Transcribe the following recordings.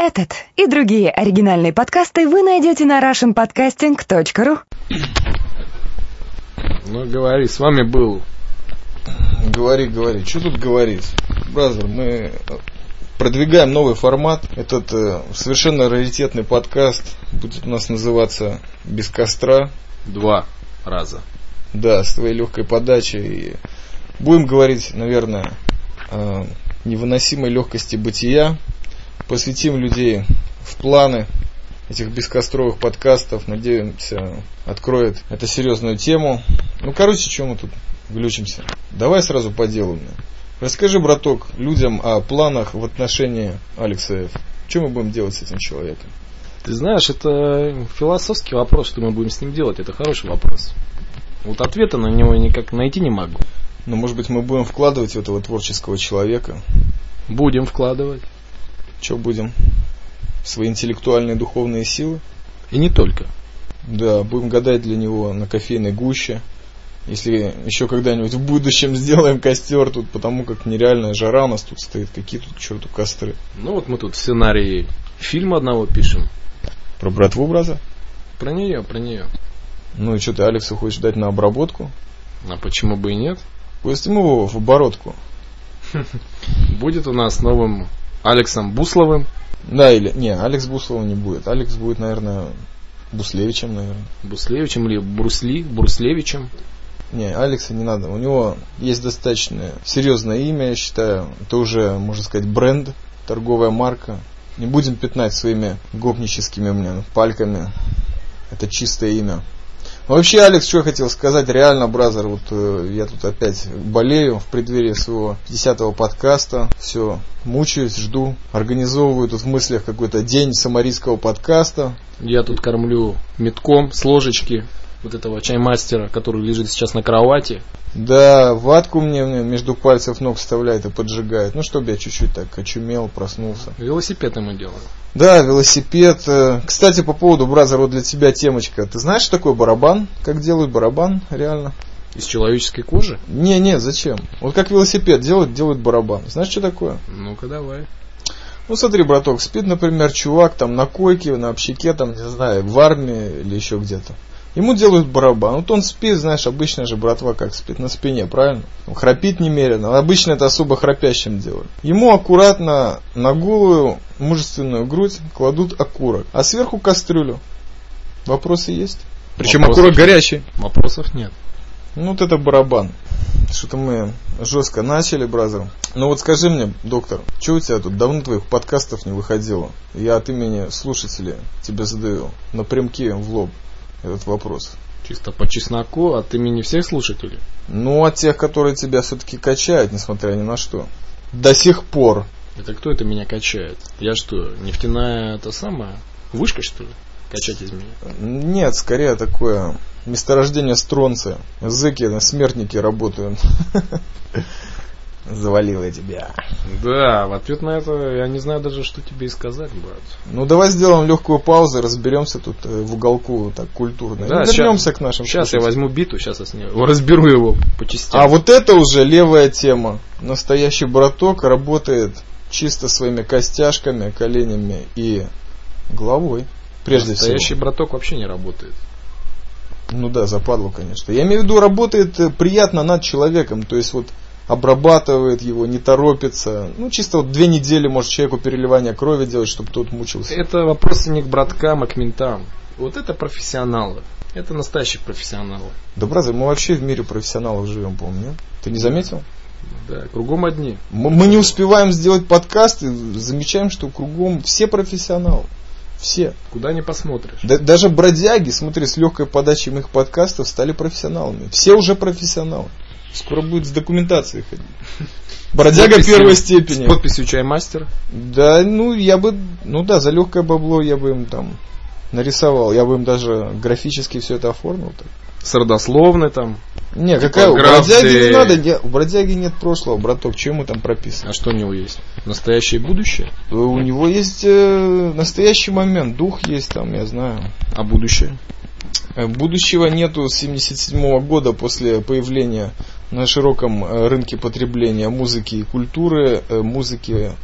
Этот и другие оригинальные подкасты вы найдете на russianpodcasting.ru. Ну, говори, с вами был... Говори. Что тут говорить? Бразер, мы продвигаем новый формат. Этот совершенно раритетный подкаст будет у нас называться «Без костра». 2 раза. Да, с твоей легкой подачей. И будем говорить, наверное, о невыносимой легкости бытия. Посвятим людей в планы этих бескостровых подкастов. Надеемся, откроет это серьезную тему. Ну, короче, чем мы тут глючимся? Давай сразу по делу. Расскажи, браток, людям о планах в отношении Алекса Ф. Что мы будем делать с этим человеком? Ты знаешь, это философский вопрос, что мы будем с ним делать. Это хороший вопрос. Вот ответа на него никак найти не могу. Но, может быть, мы будем вкладывать в этого творческого человека? Будем вкладывать. Что будем? Свои интеллектуальные духовные силы? И не только. Да, будем гадать для него на кофейной гуще. Если еще когда-нибудь в будущем сделаем костер тут, потому как нереальная жара у нас тут стоит. Какие тут к черту костры? Ну вот мы тут сценарий фильма одного пишем. Про братву, браза? Про нее. Ну и что ты Алексу хочешь дать на обработку? А почему бы и нет? Пусть ему в оборотку. Будет у нас новым Алексом Бусловым. Да, или... Не, Алекс Бусловым не будет. Алекс будет, наверное, Буслевичем, наверное. Буслевичем или Бруслевичем. Не, Алекса не надо. У него есть достаточно серьезное имя, я считаю. Это уже, можно сказать, бренд, торговая марка. Не будем пятнать своими гопническими пальками. Это чистое имя. Вообще, Алекс, что я хотел сказать, реально, бразер, вот я тут опять болею в преддверии своего 50-го подкаста, все, мучаюсь, жду, организовываю тут в мыслях какой-то день самарийского подкаста. Я тут кормлю метком с ложечки вот этого чаймастера, который лежит сейчас на кровати. Да, ватку мне между пальцев ног вставляет и поджигает, ну, чтобы я чуть-чуть так очумел, проснулся. Велосипед ему делаю. Да, велосипед. Кстати, по поводу, бразер, вот для тебя темочка. Ты знаешь, что такое барабан? Как делают барабан, реально? Из человеческой кожи? Не, зачем? Вот как велосипед делают барабан. Знаешь, что такое? Ну-ка, давай. Ну, смотри, браток, спит, например, чувак там на койке, на общаке, там, не знаю, в армии или еще где-то. Ему делают барабан. Вот он спит, знаешь, обычно же братва как спит, на спине, правильно? Он храпит немерено. Обычно это особо храпящим делают. Ему аккуратно на голую мужественную грудь кладут окурок, а сверху кастрюлю. Вопросы есть? Причем окурок горячий. Вопросов нет. Ну, вот это барабан. Что-то мы жестко начали, бразер. Ну вот скажи мне, доктор, что у тебя тут давно твоих подкастов не выходило? Я от имени слушателей тебе задаю напрямки в лоб этот вопрос. Чисто по чесноку от имени всех слушателей? Ну, от тех, которые тебя все-таки качают, несмотря ни на что. До сих пор. Это кто это меня качает? Я что, нефтяная та самая вышка, что ли? Качать из меня? Нет, скорее такое месторождение стронция. Зэки, смертники работают. Завалил я тебя. Да, в ответ на это я не знаю даже, что тебе и сказать, брат. Ну, давай сделаем легкую паузу, разберемся тут в уголку так культурно. Да, вернемся к нашим. Сейчас я возьму биту, сейчас я с ней разберу его по частям. А вот это уже левая тема. Настоящий браток работает чисто своими костяшками, коленями и головой. Прежде Настоящий всего. браток вообще не работает. Ну да, западло, конечно. Я имею в виду, работает приятно над человеком. То есть вот обрабатывает его, не торопится. Ну, чисто вот 2 недели может человеку переливание крови делать, чтобы тот мучился. Это вопросы не к браткам, а к ментам. Вот это профессионалы. Это настоящие профессионалы. Да, бразер, мы вообще в мире профессионалов живем, по-моему, нет? Ты не заметил? Да, кругом одни. Мы не успеваем сделать подкаст и замечаем, что кругом все профессионалы. Все. Куда не посмотришь. Даже бродяги, смотри, с легкой подачей моих подкастов стали профессионалами. Все уже профессионалы. Скоро будет с документацией ходить. Бродяга первой степени. С подписью чаймастер. Да, за легкое бабло я бы им там нарисовал. Я бы им даже графически все это оформил. Так. С родословной там. Не, какая у бродяги не надо. У бродяги нет прошлого, браток. Что ему там прописано? А что у него есть? Настоящее и будущее? У него есть настоящий момент. Дух есть там, я знаю. А будущее? Будущего нету с 1977 года после появления на широком рынке потребления музыки и культуры, музыки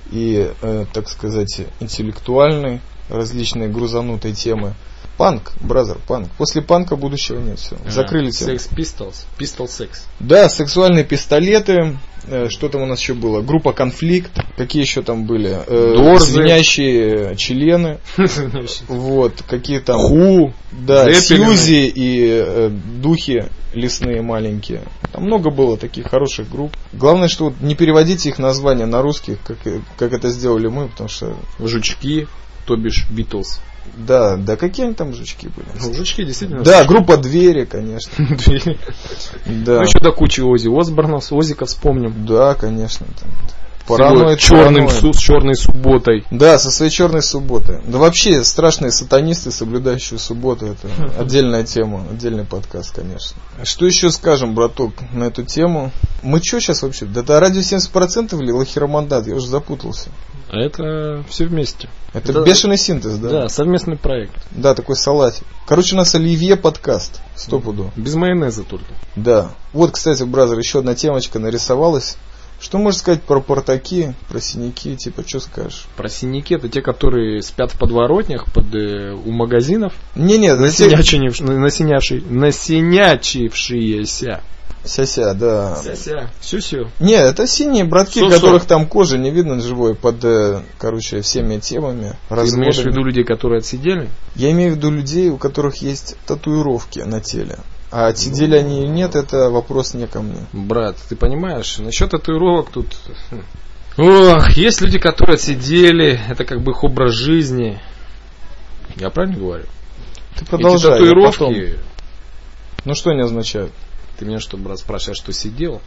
и, так сказать, интеллектуальный, различные грузанутые темы. Панк, бразер, панк. После панка будущего нет, все. Закрыли тему. Sex Pistols, Pistol Sex. Да, сексуальные пистолеты. Что там у нас еще было? Группа Конфликт. Какие еще там были? Звенящие члены. Вот, какие там. Ху. Да, Сьюзи и духи лесные маленькие. Там много было таких хороших групп. Главное, что вот не переводите их названия на русский, как это сделали мы, потому что... Жучки, то бишь Битлз. Да, какие они там жучки были? Ну, жучки действительно. Да, группа Двери, конечно. Двери. Да. Ну, еще до кучи Оззи Осборна, с Озика вспомним. Да, конечно. С черной субботой. Да, со своей черной субботой. Да вообще, страшные сатанисты, соблюдающие субботу, это отдельная тема, отдельный подкаст, конечно. Что еще скажем, браток, на эту тему? Мы что сейчас вообще? Да это радио 70% или лохиромандат? Я уже запутался. Это все вместе. Это бешеный синтез, да? Да, совместный проект. Да, такой салатик. Короче, у нас Оливье подкаст. Стопуду. Без майонеза только. Да. Вот, кстати, бразер, еще одна темочка нарисовалась. Что можешь сказать про портаки, про синяки, типа, что скажешь? Про синяки, это те, которые спят в подворотнях, у магазинов. Не-не, насинячившиеся. Ся-ся, да. Ся-ся. Сю-сю. Не, это синие братки, Су-су. которых там кожа не видно живой под, короче, всеми темами. Ты имеешь в виду людей, которые отсидели? Я имею в виду людей, у которых есть татуировки на теле. А отсидели они или нет, это вопрос не ко мне. Брат, ты понимаешь, насчет татуировок тут... Ох, есть люди, которые отсидели, это как бы их образ жизни. Я правильно говорю? Ты продолжай. Эти татуировки... Ну что они означают? Ты меня что, брат, спрашиваешь, что сидел?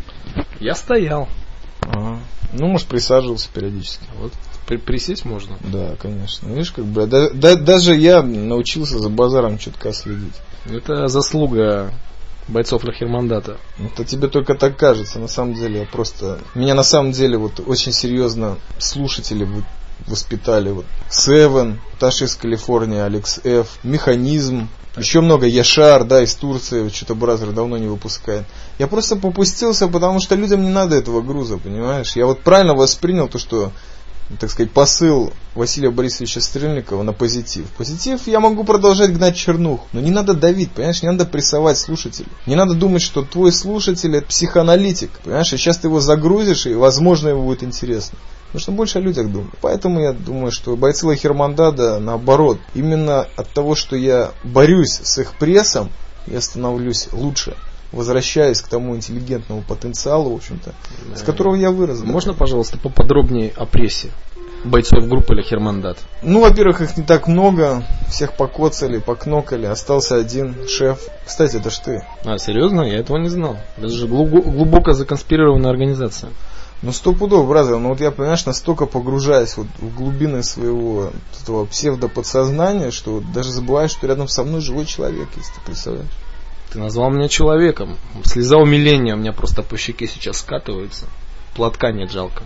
Я стоял. Ага. Ну, может, присаживался периодически. Вот. Присесть можно? Да, конечно. Видишь, как бы даже я научился за базаром чутка следить. Это заслуга бойцов Лохермандата. Это тебе только так кажется, на самом деле. Меня на самом деле вот очень серьезно слушатели воспитали. Вот Севен, Таша из Калифорнии, Алекс Ф, Механизм. Еще много Яшар, да, из Турции, что-то бразер давно не выпускает. Я просто попустился, потому что людям не надо этого груза, понимаешь? Я вот правильно воспринял то, что, так сказать, посыл Василия Борисовича Стрельникова на позитив. Позитив я могу продолжать гнать чернуху, но не надо давить, понимаешь? Не надо прессовать слушателей. Не надо думать, что твой слушатель это психоаналитик, понимаешь? И сейчас ты его загрузишь, и возможно ему будет интересно. Потому что больше о людях думаю. Поэтому я думаю, что бойцы Лохермандата, наоборот, именно от того, что я борюсь с их прессом, я становлюсь лучше. Возвращаюсь к тому интеллигентному потенциалу, в общем-то, с которого я вырос. Можно, пожалуйста, поподробнее о прессе бойцов группы Лохермандат? Ну, во-первых, их не так много. Всех покоцали, покнокали. Остался один шеф. Кстати, это ж ты. А, серьезно? Я этого не знал. Это же глубоко законспирированная организация. Ну, 100 пудов, бразер. Ну, вот я, понимаешь, настолько погружаюсь вот в глубины своего этого псевдоподсознания, что вот даже забываю, что рядом со мной живой человек, если ты представляешь. Ты назвал меня человеком. Слеза умиления у меня просто по щеке сейчас скатывается. Платка нет, жалко.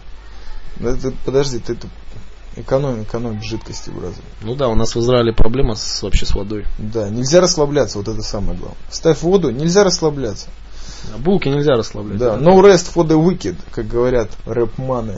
Подожди, ты экономь жидкости, бразер. Ну да, у нас в Израиле проблема вообще с водой. Да, нельзя расслабляться, вот это самое главное. Ставь воду, нельзя расслабляться. А булки нельзя расслаблять. Да, no rest for the wicked, как говорят рэп-маны.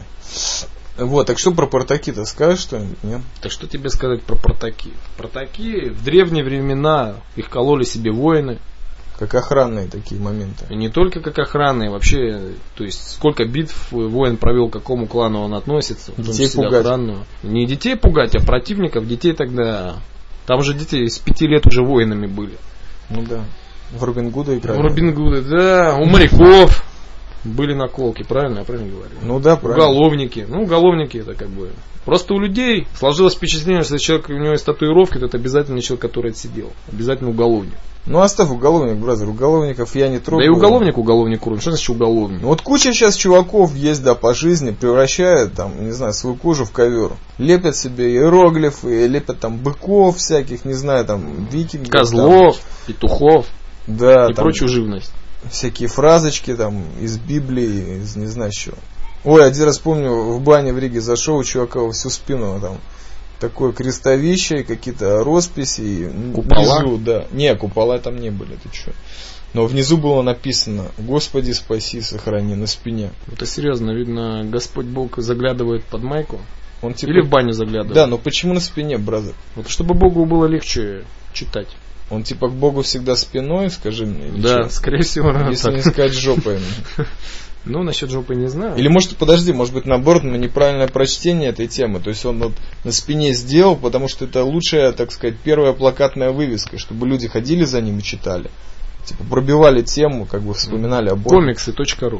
Вот, так что про портаки-то скажешь что-нибудь, нет? Так что тебе сказать про портаки? Портаки в древние времена их кололи себе воины. Как охранные такие моменты. И не только как охранные, вообще, то есть сколько битв воин провел, к какому клану он относится, в том детей числе пугать. охранную. Не детей пугать, а противников, детей тогда. Там же дети с 5 лет уже воинами были. Ну да. В Робин Гуда играли. В Робин Гуда, да, у моряков были наколки, правильно? Я правильно говорю? Ну да, правильно. Уголовники. Ну, уголовники это как бы... Просто у людей сложилось впечатление, что если человек, у него есть татуировки, то это обязательно человек, который отсидел. Обязательно уголовник. Ну оставь уголовник, бразер. Уголовников я не трогаю. Да и уголовник уровень. Что значит уголовник? Ну вот куча сейчас чуваков есть, да, по жизни, превращают там, не знаю, свою кожу в ковер. Лепят себе иероглифы, лепят там быков всяких, не знаю, там викингов. Козлов, там, петухов. Да, и там прочую живность. Всякие фразочки там из Библии, из не знаю чего. Ой, один раз помню, в бане в Риге зашел, у чувака во всю спину там такое крестовище, какие-то росписи. Купола? Внизу, да. Не, купола там не были, ты что. Но внизу было написано: Господи, спаси, сохрани, на спине. Это серьезно, видно, Господь Бог заглядывает под майку. Он типа... Или в баню заглядывает. Да, но почему на спине, бразер? Вот чтобы Богу было легче читать. Он типа к Богу всегда спиной, скажи мне. Да, что? скорее всего, если так. не сказать жопой. Ну, насчет жопы не знаю. Или может, подожди, может быть, наоборот, неправильное прочтение этой темы. То есть он вот на спине сделал, потому что это лучшая, так сказать, первая плакатная вывеска, чтобы люди ходили за ним и читали. Типа пробивали тему, как бы вспоминали об Боге. Комиксы.ру.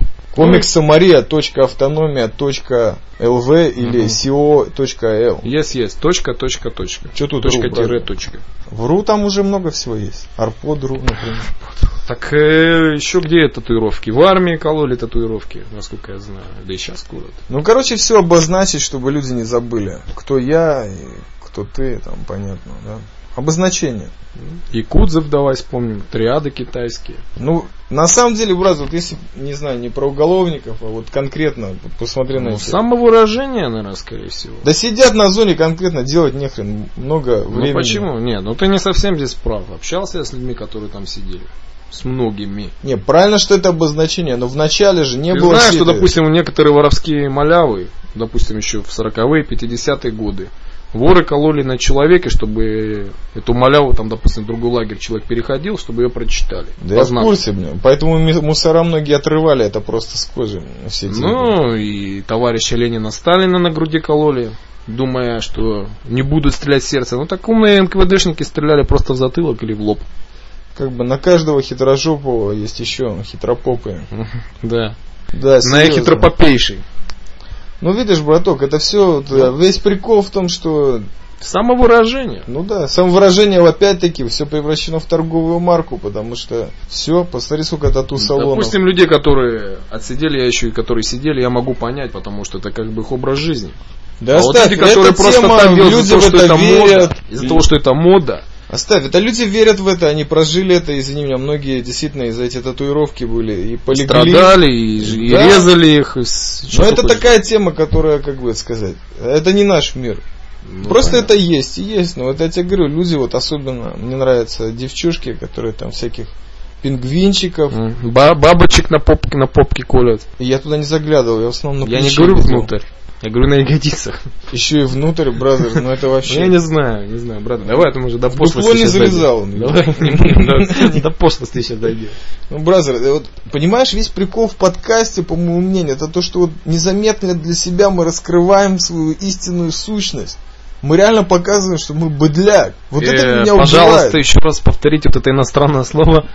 Комиксомария.автономия.lv или co.l. Yes. Точка. Что тут точка ру, тире точка. В ру там уже много всего есть. Арпод.ру, например. Так еще где татуировки? В армии кололи татуировки, насколько я знаю. Да и сейчас колят. Ну, короче, все обозначить, чтобы люди не забыли, кто я и кто ты, там понятно, да. Обозначение. Якудзов давай вспомним, триады китайские. Ну, на самом деле, брат, вот если, не знаю, не про уголовников, а вот конкретно, вот посмотри на это. Самовыражение, наверное, скорее всего. Да сидят на зоне конкретно, делать нехрен, много времени. Ну почему? Нет, ну ты не совсем здесь прав. Общался я с людьми, которые там сидели. С многими. Не, правильно, что это обозначение, но в начале же не ты было... Ты знаешь, что, допустим, некоторые воровские малявы, допустим, еще в 40-е, 50-е годы, воры кололи на человеке, чтобы эту маляву, там, допустим, в другой лагерь человек переходил, чтобы ее прочитали. Да познав. Я в курсе, блин. Поэтому мусора многие отрывали это просто с кожи. Все эти ну, и товарища Ленина Сталина на груди кололи, думая, что не будут стрелять в сердце. Ну, так умные НКВДшники стреляли просто в затылок или в лоб. Как бы на каждого хитрожопого есть еще хитропопые. Да. Да, наихитропопейший. Ну, видишь, браток, это все, весь прикол в том, что... Самовыражение. Ну да, самовыражение, опять-таки, все превращено в торговую марку, потому что все, посмотри, сколько тату-салонов. Допустим, людей, которые отсидели, я еще и которые сидели, я могу понять, потому что это как бы их образ жизни. Да, а оставь, вот люди, которые просто тема, там делают люди из-за того, что это верят. мода, из-за того, что это мода. Оставь, это люди верят в это, они прожили это, извини меня, многие действительно из-за эти татуировки были и полегли. Страдали, и да. Резали их. Но это такая тема, которая, как бы сказать, это не наш мир. Ну, просто понятно. Это есть и есть, но вот я тебе говорю, люди вот особенно, мне нравятся девчушки, которые там всяких пингвинчиков. Бабочек на попке колят. И я туда не заглядывал, я в основном на я не говорю внутрь. Я говорю на ягодицах. Еще и внутрь, бразер, ну это вообще... Я не знаю, бразер. Давай, это уже до пошлости. Дупло не залезал. Давай не будем, до пошлости сейчас дойдем. Ну, бразер, вот, понимаешь, весь прикол в подкасте, по моему мнению, это то, что вот незаметно для себя мы раскрываем свою истинную сущность. Мы реально показываем, что мы быдляк. Вот это меня убивает. Пожалуйста, еще раз повторите вот это иностранное слово.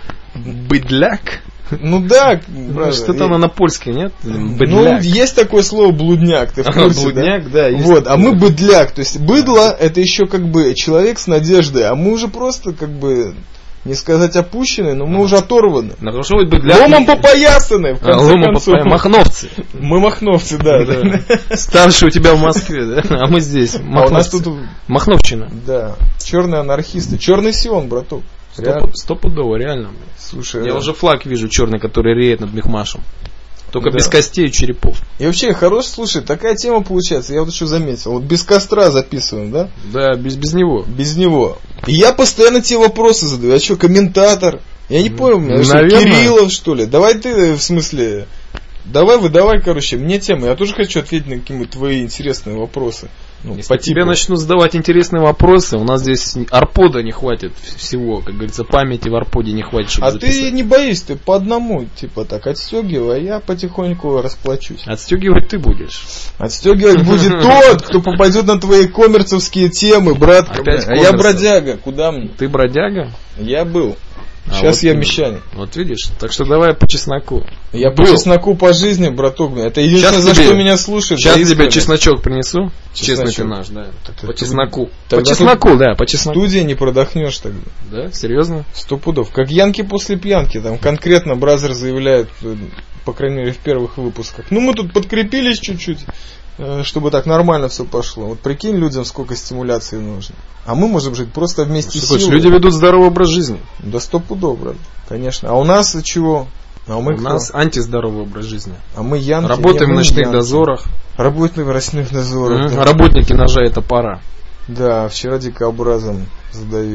Быдляк. Ну да, что-то оно на польский, нет? Быдляк. Ну, есть такое слово блудняк, ты в курсе, блудняк, да. Вот, а мы быдляк, то есть быдло это еще как бы человек с надеждой, а мы уже просто как бы, не сказать опущены, но мы уже оторваны. Должно быть быдляк. Ломом попоясаны, в конце концов. Махновцы. Мы махновцы, да. Старший у тебя в Москве, да? А мы здесь. А у нас тут Махновщина. Да, черные анархисты, черный Сион, браток. Стопудово, реально. Слушай, я уже флаг вижу черный, который реет над Мехмашем. Только без костей и черепов. И вообще, хорош, слушай, такая тема получается, я вот еще заметил. Вот без костра записываем, да? Да, без него. Без него. И я постоянно тебе вопросы задаю. А что, комментатор? Я не понял, Кириллов, что ли? Давай ты, в смысле... Давай выдавай, короче, мне тему. Я тоже хочу ответить на какие-нибудь твои интересные вопросы. Ну, если тебе начнут задавать интересные вопросы, у нас здесь арпода не хватит всего, как говорится, памяти в арподе не хватит, чтобы записать. Ты не боись, ты по одному, типа так, отстегивай, а я потихоньку расплачусь. Отстегивать ты будешь. Отстегивать будет тот, кто попадет на твои коммерцевские темы, брат. А я бродяга, куда мне? Ты бродяга? Я был. Сейчас вот я мещанин. Вот видишь, так что давай по чесноку. Я по чесноку по жизни, браток. Это единственное, за что меня слушают. Сейчас тебе чесночок принесу. Честный ты наш, да. По чесноку. По чесноку, да, по чесноку. В студии не продохнешь тогда. Да, серьезно? 100 пудов. Как янки после пьянки. Там конкретно бразер заявляет, по крайней мере в первых выпусках. Ну мы тут подкрепились чуть-чуть, чтобы так нормально все пошло. Вот прикинь людям, сколько стимуляции нужно. А мы можем жить просто вместе с силой. Люди ведут здоровый образ жизни. Да 100 пудов, брат. Конечно. А у нас чего? А у нас антиздоровый образ жизни. А мы янки. Работаем в ночных дозорах. Работаем в ночных дозорах. Да. Работники ножа это пора. Да, вчера дикообразом задавил.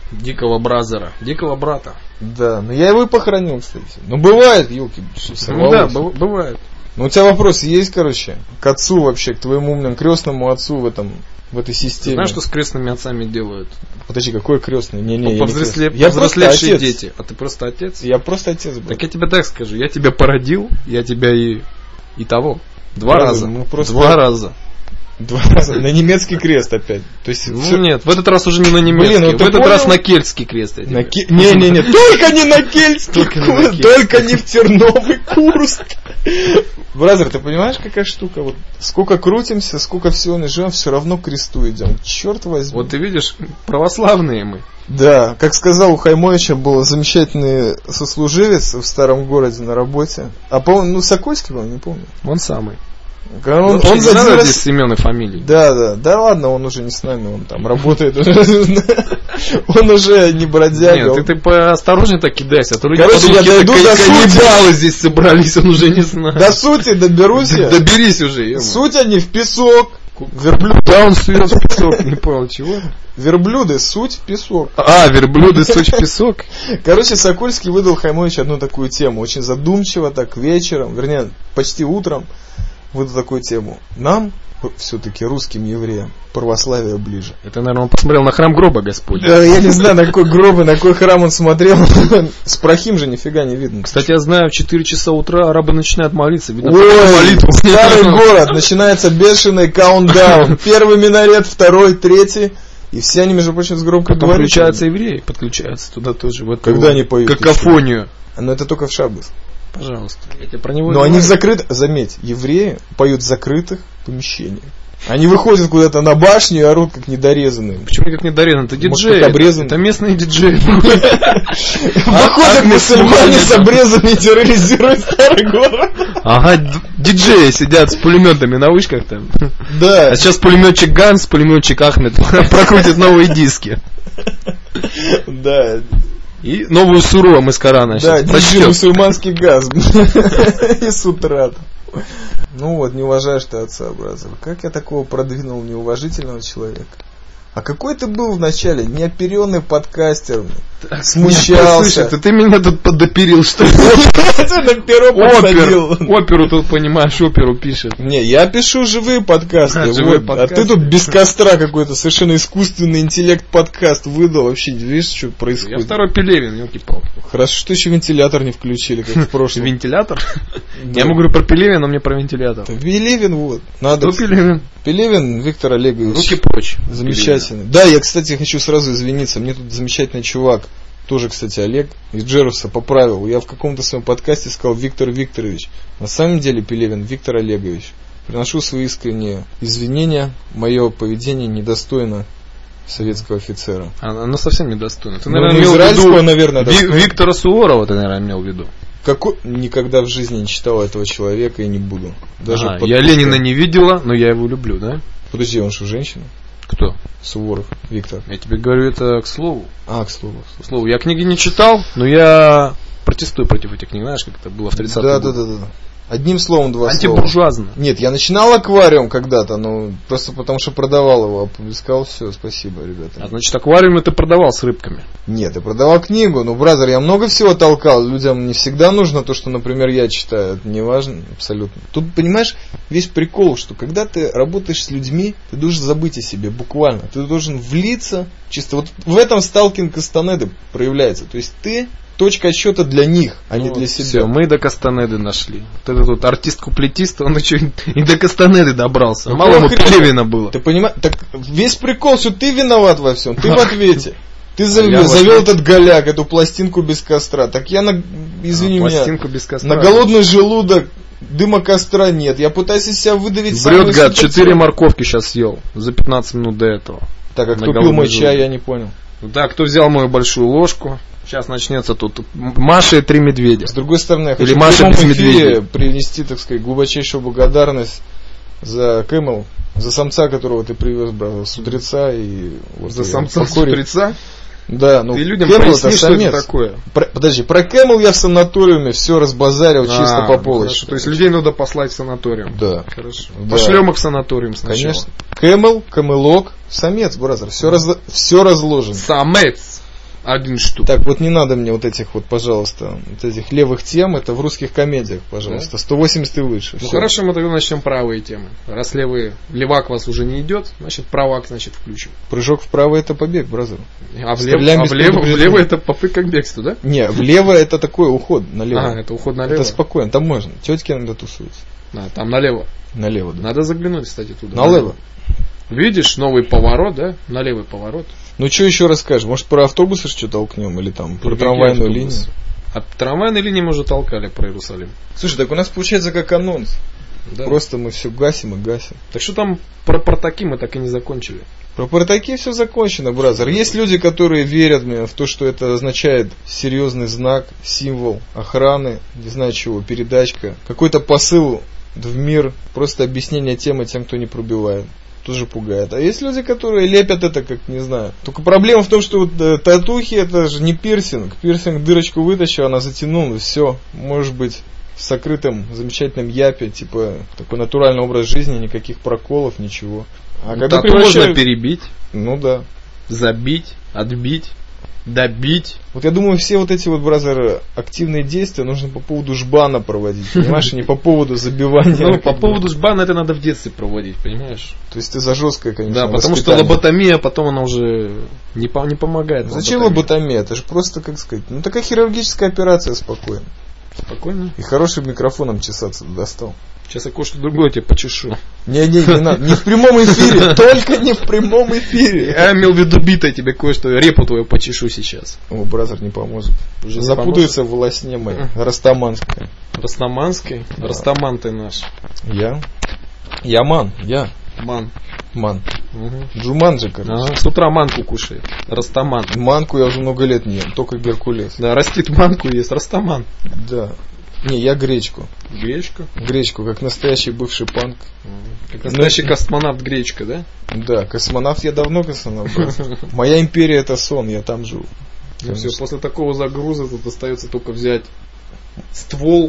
Дикого бразера, дикого брата. Да, но я его и похоронил, кстати. Ну, бывает, елки, Ну да, бывает. Ну, у тебя вопросы есть, короче, к отцу вообще, к твоему умному крестному отцу в этой системе? Знаешь, что с крестными отцами делают? Подожди, какой крестный? Не, повзрослевшие дети. А ты просто отец? Я просто отец был. Так я тебе так скажу, я тебя породил, я тебя и того. Два раза. Два раза. На немецкий крест опять. То есть, нет, в этот раз уже не на немецкий. Блин, в этот раз на кельтский крест. Не, только не на кельтский, только не в терновый курс. Бразер, ты понимаешь, какая штука? Вот сколько крутимся, сколько всего наживем, все равно к кресту идем. Черт возьми. Вот ты видишь, православные мы. Да, как сказал у Хаймовича, был замечательный сослуживец в старом городе на работе. А по-моему, Сокольский был, не помню. Он самый. Он за один раз Семен и фамилии. Да ладно, он уже не с нами, он там работает. Он уже не бродяга. Нет, ты поосторожнее так кидайся, а то люди короче, я дойду до сути. Каннибалы здесь собрались, он уже не знает. До сути доберусь я. Доберись уже. Суть они в песок. Верблюд. Да, он сует в песок, не понял, чего? Верблюды, суть в песок. Верблюды, суть в песок. Короче, Сокольский выдал Хаймовичу одну такую тему. Очень задумчиво, так вечером, вернее, почти утром. Вот такую тему. Нам, все-таки русским евреям, православие ближе. Это, наверное, он посмотрел на храм гроба Господня. Да, я не знаю, на какой гроб и на какой храм он смотрел. С прахим же нифига не видно. Кстати, я знаю, в 4 часа утра арабы начинают молиться. Видно, ой, старый город, начинается бешеный каунтдаун. Первый минарет, второй, третий. И все они, между прочим, с громкой говорят. Подключаются евреи, подключаются туда тоже. Когда они поют? Какофонию. Но это только в шаббат. Пожалуйста. Я тебе про него но они в закрытых, заметь, евреи поют в закрытых помещениях. Они выходят куда-то на башню и орут как недорезанные. Почему как недорезанные? Это диджеи. Это местные диджеи. Выходят мусульмане с обрезами и терроризируют старый город. Ага, диджеи сидят с пулеметами на вышках там. Да. А сейчас пулеметчик Ганс, пулеметчик Ахмед прокрутит новые диски. Да. И новую суру Маскарана. Да, диджей мусульманский газ. И с утра. Ну вот, не уважаешь ты отца, бразер. Как я такого продвинул неуважительного человека? А какой ты был вначале? Неоперенный подкастер. Смущался. Слушай, ты меня тут подоперил, что ли? Ты на перо подсадил. Оперу тут, понимаешь, оперу пишет. Не, я пишу живые подкасты. А ты тут без костра какой-то совершенно искусственный интеллект подкаст выдал. Вообще, видишь, что происходит? Я второй Пелевин, елки-палки. Хорошо, что еще вентилятор не включили, как в прошлом. Вентилятор? Я ему говорю про Пелевин, но мне про вентилятор. Пелевин, вот. Надо. Пелевин? Пелевин Виктор Олегович. Руки прочь. Замечательно. Да, я, кстати, хочу сразу извиниться. Мне тут замечательный чувак, тоже, кстати, Олег из Джеруса, поправил. Я в каком-то своем подкасте сказал Виктор Викторович. На самом деле Пелевин Виктор Олегович. Приношу свои искренние извинения. Мое поведение недостойно советского офицера. Оно совсем недостойно. Ты, наверное, израильского, наверное, Виктора Суворова ты, наверное, имел в виду. Никогда в жизни не читал этого человека и не буду. Даже я Ленина не видела, но я его люблю, да? Подожди, он что, женщина? Кто? Суворов, Виктор. Я тебе говорю это к слову. К слову. К слову. Я книги не читал, но я протестую против этих книг, знаешь, как это было в 30-е годы. Да. Одним словом, два слова. Антибуржуазно. Нет, я начинал аквариум когда-то, но просто потому что продавал его, сказал, все, спасибо, ребята. А значит, аквариум ты продавал с рыбками? Нет, я продавал книгу, но, бразер, я много всего толкал, людям не всегда нужно то, что, например, я читаю, это не важно, абсолютно. Тут, понимаешь, весь прикол, что когда ты работаешь с людьми, ты должен забыть о себе, буквально, ты должен влиться, чисто вот в этом сталкинг Кастанеды проявляется, то есть ты точка отсчета для них, а не для себя. Все, мы до Кастанеды нашли. Вот этот вот артист-куплетист, он еще и до Кастанеды добрался. Ну, мало ему Пелевина было. Ты понимаешь, так весь прикол, что ты виноват во всем, ты в ответе. Ты завел этот голяк, эту пластинку без костра. Так я, извини меня, на голодный желудок дыма костра нет. Я пытаюсь из себя выдавить... Врет, гад, 4 морковки сейчас съел за 15 минут до этого. Так, а кто пил мой чай, я не понял. Да, кто взял мою большую ложку. Сейчас начнется тут Маша и 3 медведя. С другой стороны, я хочу в прямом эфире принести, так сказать, глубочайшую благодарность за Кэмел, за самца, которого ты привез, брат, с утреца. И вот за самца с утреца? Да, ну ты людям поясни, что это такое. Подожди, про Кэмел я в санаториуме все разбазарил чисто по полочке. То есть людей надо послать в санаториум. Да. Хорошо. Да. Пошлем их в санаториум сначала. Конечно. Кэмел, камелок, самец, бразер. Все разложено. Самец. 1 штук. Так, вот не надо мне вот этих вот, пожалуйста, вот этих левых тем, это в русских комедиях, пожалуйста, да? 180 и выше. Ну хорошо, мы тогда начнем правые темы. Раз левак вас уже не идет, значит правак, значит, включим. Прыжок вправо это побег, бразер. А влево это попытка к бегству, да? Не, влево это такой уход налево. А, это уход налево. Это спокойно, там можно. Тетки иногда тусуются. Да, там налево. Налево, да. Надо заглянуть, кстати, туда. Налево. Видишь, новый поворот, да? На левый поворот. Ну, что еще расскажешь? Может, про автобусы что толкнем? Или там про трамвайную линию? От трамвайной линии мы уже толкали про Иерусалим. Слушай, так у нас получается как анонс. Да. Просто мы все гасим и гасим. Так что там про Партаки мы так и не закончили. Про Партаки все закончено, бразер. Есть люди, которые верят мне в то, что это означает серьезный знак, символ охраны, не знаю чего, передачка, какой-то посыл в мир, просто объяснение темы тем, кто не пробивает. Тоже пугает. А есть люди, которые лепят это, как не знаю. Только проблема в том, что вот татухи это же не пирсинг. Пирсинг дырочку вытащил, она затянула, все. Может быть в сокрытом замечательном япе, типа такой натуральный образ жизни, никаких проколов, ничего. А когда можно перебить, ну да, забить, отбить, добить. Вот я думаю, все вот эти вот, бразеры, активные действия нужно по поводу жбана проводить, понимаешь, не по поводу забивания. Ну, по поводу жбана это надо в детстве проводить, понимаешь? То есть ты за жесткое, конечно, да, потому что лоботомия потом она уже не помогает. Зачем лоботомия? Это же просто, как сказать, ну такая хирургическая операция спокойно. Спокойно. И хорошим микрофоном чесаться достал. Сейчас я кое-что другое тебе почешу. Не надо. Не в прямом эфире. Только не в прямом эфире. Я имел в виду битой тебе кое-что, репу твою почешу сейчас. О, бразер не поможет. Уже запутается в волосне моей. Растаманской. Растаманской? Да. Растаман ты наш. Я ман. Ман. Угу. Джуманджи, короче. Ага, с утра манку кушает. Растаман. Манку я уже много лет не ем, только Геркулес. Да, растит манку, есть Растаман. Да. Не, я гречку. Гречку, как настоящий бывший панк. Как настоящий космонавт гречка, да? Да, космонавт я давно космонавт. Моя империя это сон, я там живу. Ну все, после такого загруза тут остается только взять ствол,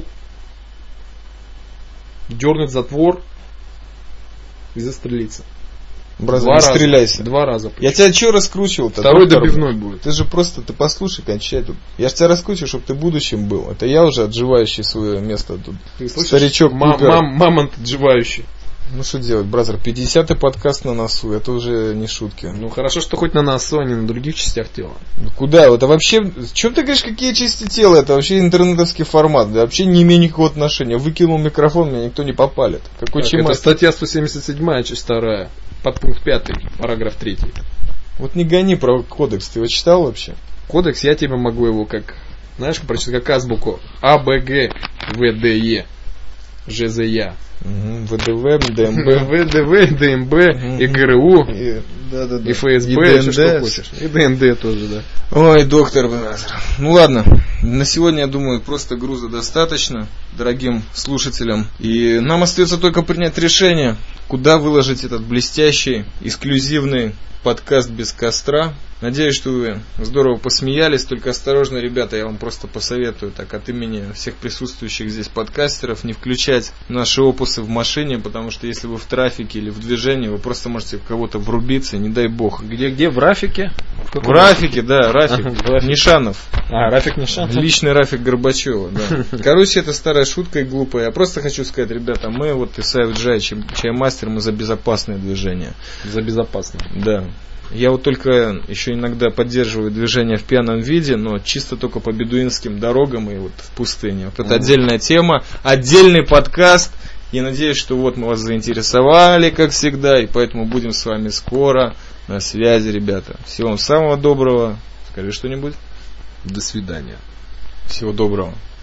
дернуть затвор и застрелиться. Бразер, не стреляйся. 2 раза. Я тебя что раскручивал-то? Второй добивной будет. Ты же просто, ты послушай, кончай тут. Я же тебя раскручиваю, чтобы ты будущим был. Это я уже отживающий свое место тут. Ты слышишь? Старичок мамонт отживающий. Ну что делать, бразер, 50-й подкаст на носу, это уже не шутки. Ну хорошо, что хоть на носу, а не на других частях тела. Ну куда? Это вообще, чем ты говоришь, какие части тела? Это вообще интернетовский формат, да, вообще не имеет никакого отношения. Выкинул микрофон, меня никто не попалит. Какой так, это статья 177, часть 2, подпункт 5, параграф 3. Вот не гони про кодекс, ты его читал вообще? Кодекс, я тебе могу его как, знаешь, прочитать как азбуку. А, Б, Г, В, Д, Е, Ж, З, Я. ВДВ, ДМБ, ВДВ, ДМБ, и ГРУ, и ФСБ, и что хочешь. И ДНД тоже, да. Ой, доктор. Ну ладно, на сегодня, я думаю, просто груза достаточно дорогим слушателям. И нам остается только принять решение, куда выложить этот блестящий, эксклюзивный подкаст без костра. Надеюсь, что вы здорово посмеялись. Только осторожно, ребята, я вам просто посоветую так от имени всех присутствующих здесь подкастеров не включать наши опусы в машине, потому что если вы в трафике или в движении, вы просто можете в кого-то врубиться, не дай бог. Где? В Рафике? В Рафике, да, Рафик. Нишанов. Рафик Нишанов. Личный Рафик Горбачева, да. Короче, это старая шутка и глупая. Я просто хочу сказать, ребята, мы вот Исаев Джай, Чаймастер, мы за безопасное движение. За безопасное? Да. Я вот только еще иногда поддерживаю движение в пьяном виде, но чисто только по бедуинским дорогам и вот в пустыне. Вот это отдельная тема, отдельный подкаст. И надеюсь, что вот мы вас заинтересовали, как всегда, и поэтому будем с вами скоро на связи, ребята. Всего вам самого доброго. Скажи что-нибудь. До свидания. Всего доброго.